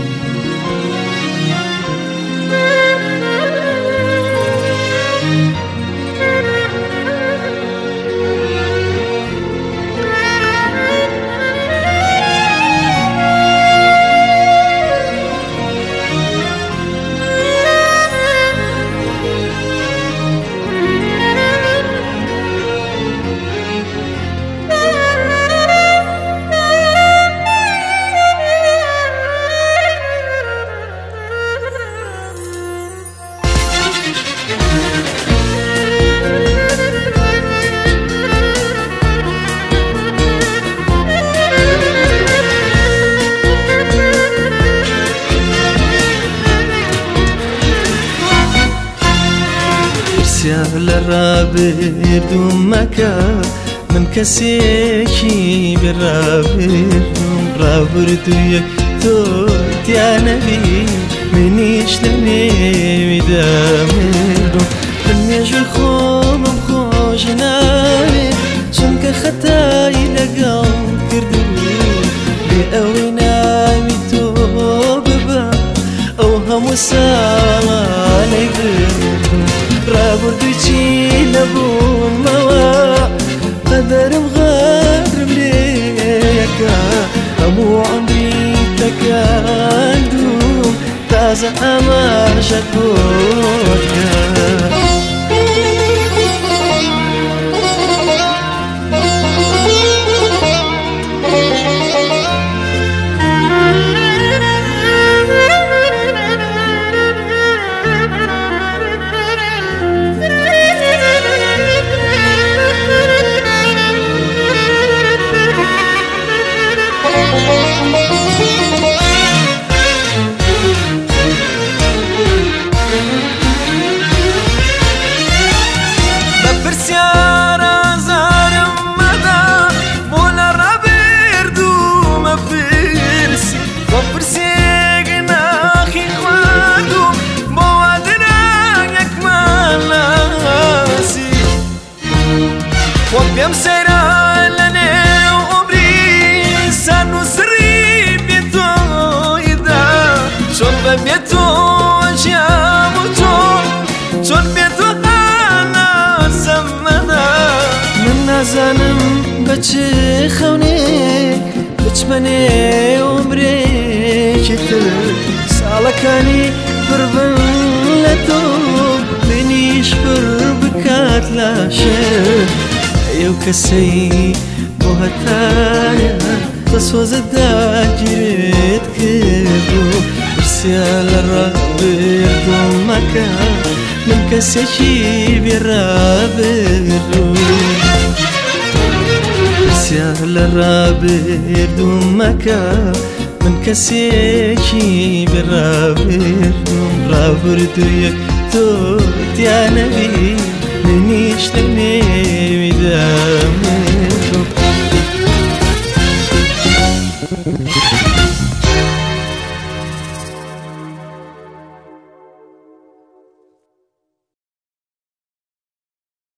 لرابردوم مكا من كسيكي برابردوم رابردوية توت يا نبي منيش لني مدامردوم من يجو خوم بخوش نامي شنك خطاي لقام كردوي بأوي نامي توببا أو هم ساما نقردوم رابردوي لبون موا قدر بغادر مليكا أمو عمري تكاندوم تازة أمار شكوتكا وبيم سيرا لني وعمري سانو سري بيتو إذا شون بيتو جاموتو شون بيتو أنا سمنا من نازنم بچه خوني بچمني عمري كتر سالكاني بربن لتو بنيش بربكات لاشر يو كسي بوهتايا بس وزدا جريت كيبو برسيال الرب يردو مكان من كسي شي بيراب يردو برسيال الرب يردو مكان من كسي شي بيراب يردو راب يردو يكتوت يا نبي منيش لني